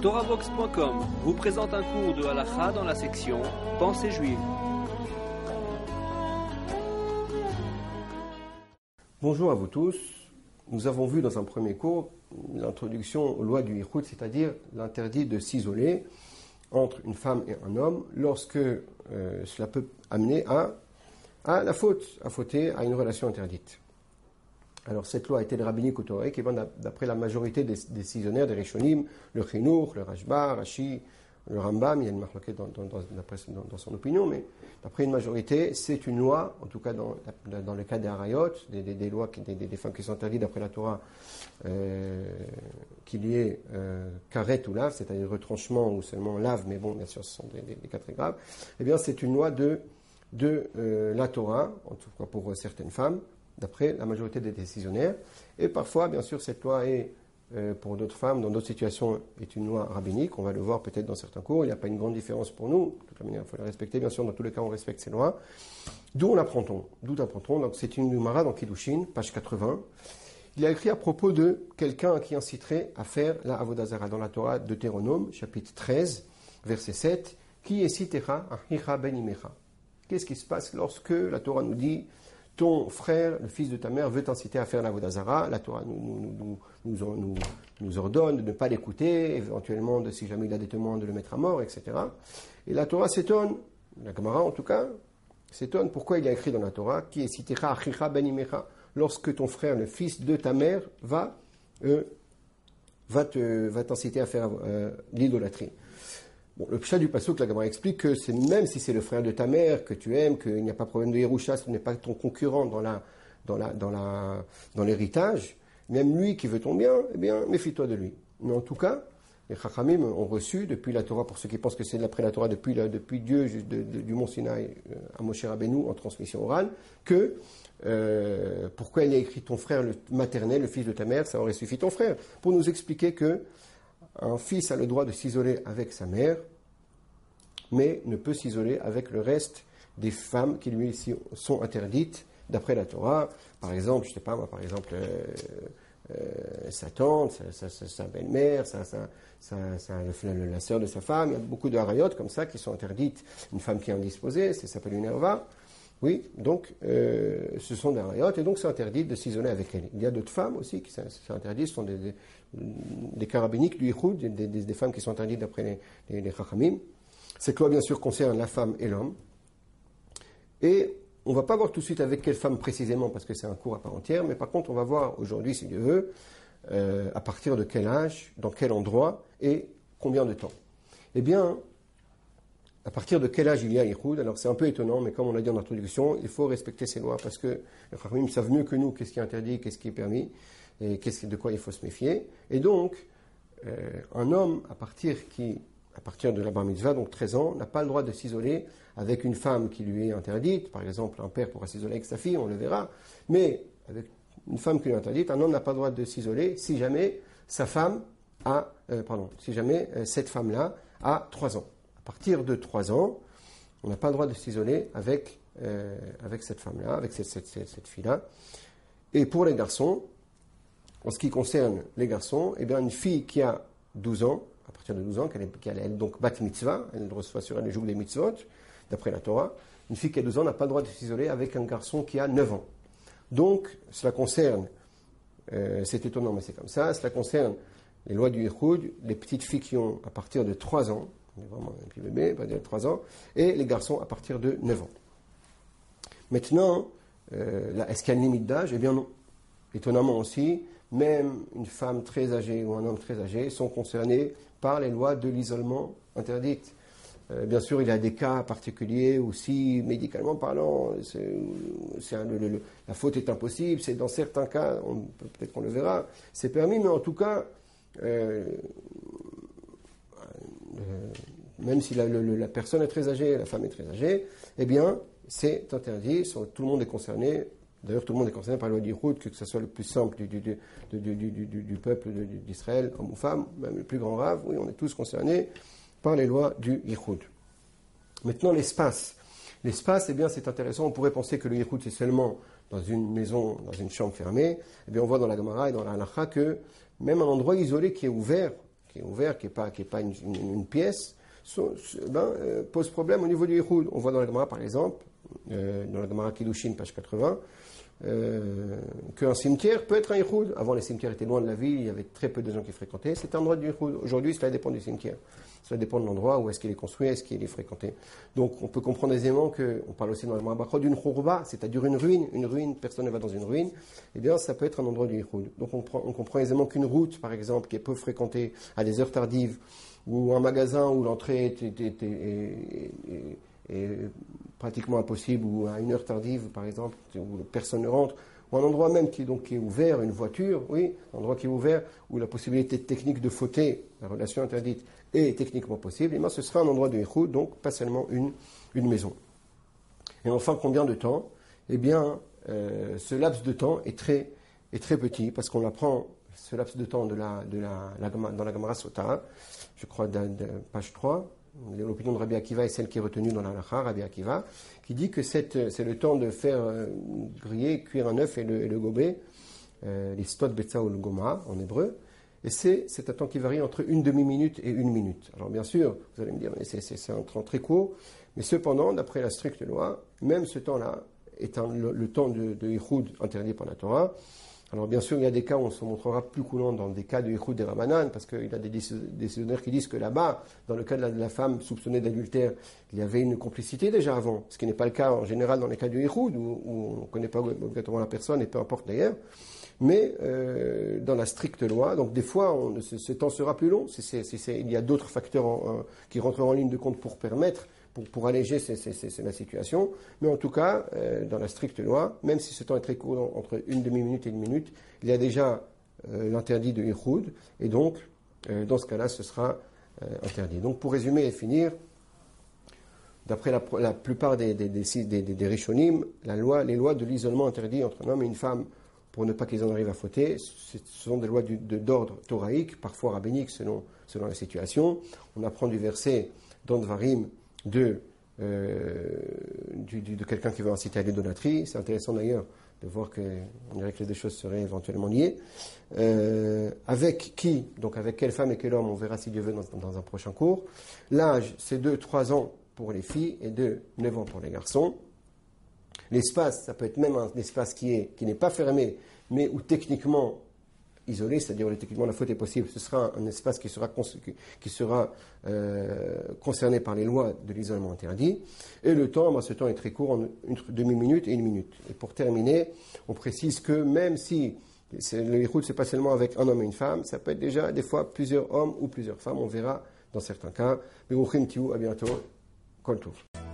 TorahVox.com vous présente un cours de halakha dans la section Pensée juive. Bonjour à vous tous. Nous avons vu dans un premier cours l'introduction aux lois du Yichud, c'est-à-dire l'interdit de s'isoler entre une femme et un homme lorsque cela peut amener à la faute, à fauter, à une relation interdite. Alors cette loi a été le rabbinique autoré qui va d'après la majorité des décisionnaires, des Rishonim, le Chinuch, le Rashba, Rashi, le Rambam, il y a une marque dans son opinion, mais d'après une majorité, c'est une loi, en tout cas dans le cas des Harayot, des lois, des femmes qui sont interdites d'après la Torah, qu'il y ait karet ou lave, c'est-à-dire retranchement ou seulement lave, mais bon, bien sûr, ce sont des cas très graves, eh bien c'est une loi de la Torah, en tout cas pour certaines femmes, d'après la majorité des décisionnaires. Et parfois, bien sûr, cette loi est, pour d'autres femmes, dans d'autres situations, est une loi rabbinique. On va le voir peut-être dans certains cours. Il n'y a pas une grande différence pour nous. De toute manière, il faut la respecter. Bien sûr, dans tous les cas, on respecte ces lois. D'où apprend-on? Donc, c'est une Gemara dans Kiddushin, page 80. Il a écrit à propos de quelqu'un qui inciterait à faire la Avodah Zarah dans la Torah de Deutéronome, chapitre 13, verset 7. Qui incitera achicha ben imecha? Qu'est-ce qui se passe lorsque la Torah nous dit ton frère, le fils de ta mère, veut t'inciter à faire la Avodah Zarah. La Torah nous ordonne de ne pas l'écouter, éventuellement, si jamais il a des témoins, de le mettre à mort, etc. Et la Torah s'étonne, la Gemara en tout cas, s'étonne pourquoi il a écrit dans la Torah qui est citera achicha ben imecha, lorsque ton frère, le fils de ta mère, va t'inciter à faire l'idolâtrie. Bon, le pshat du pasuk, la Gemara explique que c'est même si c'est le frère de ta mère que tu aimes, qu'il n'y a pas de problème de Yerusha, ce n'est pas ton concurrent dans l'héritage, même lui qui veut ton bien, eh bien, méfie-toi de lui. Mais en tout cas, les Chachamim ont reçu depuis la Torah, pour ceux qui pensent que c'est d'après la Torah, depuis Dieu, du mont Sinaï à Moshe Rabbeinu en transmission orale, que pourquoi il a écrit ton frère le maternel, le fils de ta mère, ça aurait suffi ton frère, pour nous expliquer que un fils a le droit de s'isoler avec sa mère, mais ne peut s'isoler avec le reste des femmes qui lui sont interdites d'après la Torah. Par exemple, je sais pas moi, sa tante, sa belle-mère, la sœur de sa femme. Il y a beaucoup de harayot comme ça qui sont interdites. Une femme qui est indisposée, ça s'appelle une erva. Oui, donc ce sont des harayot et donc c'est interdit de s'isoler avec elle. Il y a d'autres femmes aussi qui sont interdites, ce sont des cas rabbiniques du Yichud, des femmes qui sont interdites d'après les Chachamim. Cette loi bien sûr concerne la femme et l'homme. Et on ne va pas voir tout de suite avec quelle femme précisément parce que c'est un cours à part entière, mais par contre on va voir aujourd'hui, si Dieu veut, à partir de quel âge, dans quel endroit et combien de temps. Eh bien, à partir de quel âge il y a Yichud? Alors c'est un peu étonnant, mais comme on l'a dit en introduction, il faut respecter ces lois parce que les Chachamim savent mieux que nous qu'est-ce qui est interdit, qu'est-ce qui est permis, et de quoi il faut se méfier. Et donc, un homme, à partir de la bar mitzvah, donc 13 ans, n'a pas le droit de s'isoler avec une femme qui lui est interdite. Par exemple, un père pourra s'isoler avec sa fille, on le verra. Mais avec une femme qui lui est interdite, un homme n'a pas le droit de s'isoler si jamais cette femme-là a 3 ans. À partir de 3 ans, on n'a pas le droit de s'isoler avec cette femme-là, avec cette fille-là. Et pour les garçons, en ce qui concerne les garçons, eh bien une fille qui a 12 ans, à partir de 12 ans, qu'elle est donc bat mitzvah, elle reçoit sur elle les jours des mitzvot, d'après la Torah, une fille qui a 12 ans n'a pas le droit de s'isoler avec un garçon qui a 9 ans. Donc, cela concerne, c'est étonnant mais c'est comme ça, cela concerne les lois du Yichud, les petites filles qui ont à partir de 3 ans, vraiment un petit bébé, pas de 3 ans, et les garçons à partir de 9 ans. Maintenant, est-ce qu'il y a une limite d'âge? Eh bien non. Étonnamment aussi, même une femme très âgée ou un homme très âgé sont concernés par les lois de l'isolement interdite. Bien sûr, il y a des cas particuliers où si, médicalement parlant, la faute est impossible, c'est dans certains cas, peut-être qu'on le verra, c'est permis, mais en tout cas, même si la personne est très âgée, la femme est très âgée, eh bien, c'est interdit, tout le monde est concerné. D'ailleurs, tout le monde est concerné par la loi du Yichud, que ce soit le plus simple du peuple d'Israël, homme ou femme, même le plus grand rave, oui, on est tous concernés par les lois du Yichud. Maintenant, l'espace. L'espace, eh bien, c'est intéressant. On pourrait penser que le Yichud, c'est seulement dans une maison, dans une chambre fermée. Eh bien, on voit dans la Gemara et dans la Halakha que même un endroit isolé qui est ouvert, qui est ouvert, qui est pas une pièce, pose problème au niveau du Yichud. On voit dans la Gemara, par exemple, dans la Gemara Kiddushin, page 80, qu'un cimetière peut être un Yichud. Avant, les cimetières étaient loin de la ville, il y avait très peu de gens qui fréquentaient. C'était un endroit du Yichud. Aujourd'hui, cela dépend du cimetière. Cela dépend de l'endroit, où est-ce qu'il est construit, est-ce qu'il est fréquenté. Donc, on peut comprendre aisément qu'on parle aussi dans le Gemara d'une chourba, c'est-à-dire une ruine, personne ne va dans une ruine. Eh bien, ça peut être un endroit du Yichud. Donc, on comprend aisément qu'une route, par exemple, qui est peu fréquentée à des heures tardives, ou un magasin où l'entrée est pratiquement impossible, ou à une heure tardive, par exemple, où personne ne rentre, ou un endroit même qui est ouvert, une voiture, oui, un endroit qui est ouvert, où la possibilité technique de fauter, la relation interdite, est techniquement possible, et bien ce sera un endroit de Yichud, donc pas seulement une maison. Et enfin, combien de temps? Eh bien, ce laps de temps est très petit, parce qu'on apprend ce laps de temps dans la Gemara Sota, je crois, page 3, l'opinion de Rabbi Akiva est celle qui est retenue dans la Halacha, Rabbi Akiva, qui dit que c'est le temps de faire griller, cuire un œuf et le gober, les stot betza ou le goma en hébreu, et c'est un temps qui varie entre une demi-minute et une minute. Alors bien sûr, vous allez me dire, mais c'est un temps très court, mais cependant, d'après la stricte loi, même ce temps-là est le temps de Yichud interdit par la Torah. Alors bien sûr, il y a des cas où on se montrera plus coulant dans des cas de Yichud des Ramanan, parce qu'il y a des décisionnaires qui disent que là-bas, dans le cas de la femme soupçonnée d'adultère, il y avait une complicité déjà avant, ce qui n'est pas le cas en général dans les cas de Yichud, où on ne connaît pas obligatoirement la personne, et peu importe d'ailleurs. Mais dans la stricte loi, donc des fois, ce temps sera plus long, il y a d'autres facteurs qui rentreront en ligne de compte pour permettre, pour alléger la situation. Mais en tout cas, dans la stricte loi, même si ce temps est très court, entre une demi-minute et une minute, il y a déjà l'interdit de Yichud, et donc, dans ce cas-là, ce sera interdit. Donc, pour résumer et finir, d'après la plupart des Rishonim, les lois de l'isolement interdit entre un homme et une femme, pour ne pas qu'ils en arrivent à fauter, ce sont des lois d'ordre thoraïque, parfois rabbinique selon la situation. On apprend du verset dans Dvarim de quelqu'un qui veut inciter à l'idolâtrie. C'est intéressant d'ailleurs de voir qu'on dirait que les deux choses seraient éventuellement liées. Avec qui, donc avec quelle femme et quel homme, on verra si Dieu veut dans un prochain cours. L'âge, c'est 2-3 ans pour les filles et 9 ans pour les garçons. L'espace, ça peut être même un espace qui n'est pas fermé, mais où techniquement isolé, c'est-à-dire où techniquement la faute est possible. Ce sera un espace qui sera concerné par les lois de l'isolement interdit. Et le temps, ce temps est très court, une demi-minute et une minute. Et pour terminer, on précise que même si le Yichud, c'est pas seulement avec un homme et une femme, ça peut être déjà des fois plusieurs hommes ou plusieurs femmes. On verra dans certains cas. Mais à bientôt. Kol Tov.